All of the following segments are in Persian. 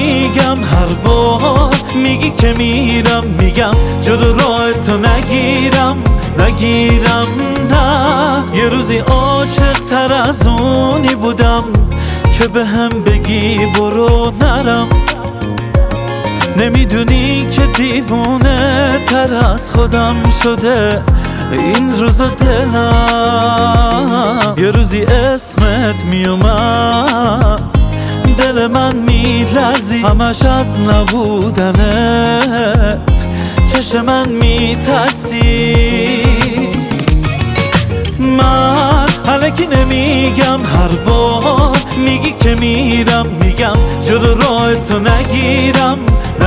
نمیگم هر بار میگی که میرم، میگم جلو راه تو نگیرم نه. یه روزی عاشق تر از اونی بودم که به هم بگی برو نرم. نمیدونی که دیوونه تر از خودم شده این روزا دلم. یه روزی اسمت میومد دل من میلرزی، همش از نبودنت چشم من میترسی. من الکی نمیگم هر بار میگی که میرم، میگم جلو راه تو نگیرم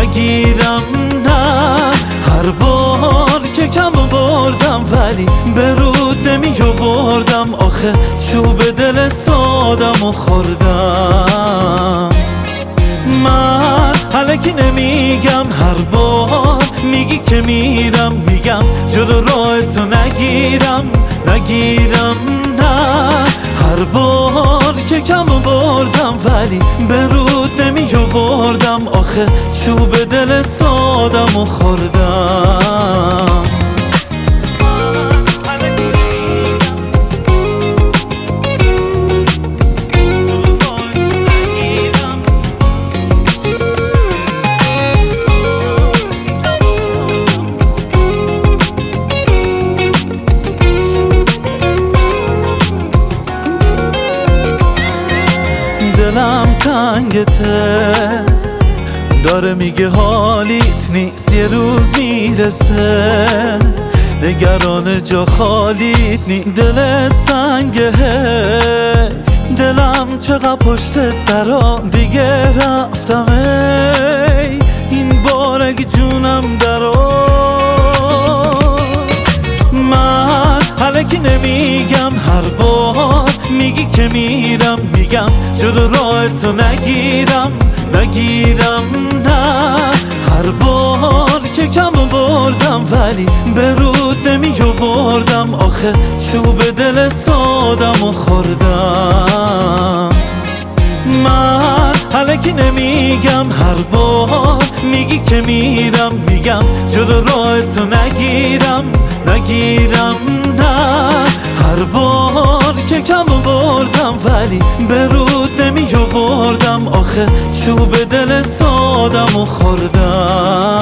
نه. هر بار که کم بردم ولی به رود نمیآوردم، آخه چوب دل سادم خوردم. من الکی نمیگم هر بار میگی که میرم، میگم جلو راه تو نگیرم نه. هر بار که کم بردم ولی به رود نمیآوردم، آخه چوب دل سادم خوردم. دلم تنگته داره میگه حالیت نیست، یه روز میرسه نگران جا خالیت نیست. دلت سنگه دلم چقدر پشت درام دیگه رفتم، این بار اگه جونم درام. من الکی نمیگم هر بار میگی که میرم، میگم جلو راه تو نگیرم نه. هر بار که کم بردم ولی به رود نمیآوردم، آخه چوب دل سادم خوردم. من الکی نمیگم هر بار میگی که میرم، میگم جلو راه تو نگیرم نه. هر بار که کم بردم ولی به رود نمیآوردم، آخه چوب دل سادم خوردم.